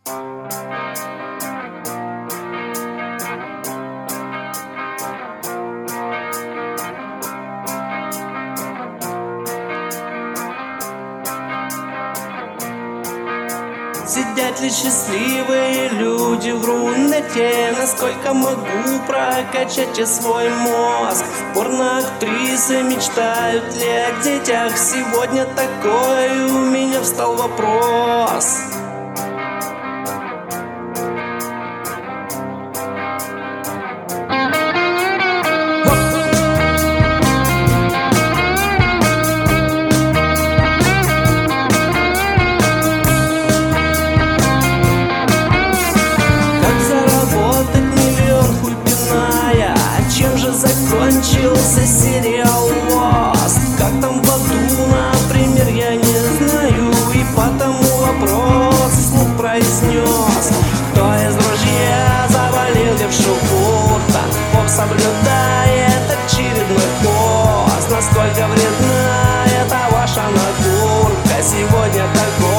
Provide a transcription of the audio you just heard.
Сидят ли счастливые люди в руноте? Насколько могу прокачать я свой мозг? Порноактрисы мечтают ли о детях? Сегодня такой у меня встал вопрос. Закончился сериал Lost. Как там в аду, например, я не знаю. И потому вопрос вслух произнес: кто из друзья завалил левшу бурта? Поп соблюдает очередной пост. Насколько вредна эта ваша накурка? Сегодня такой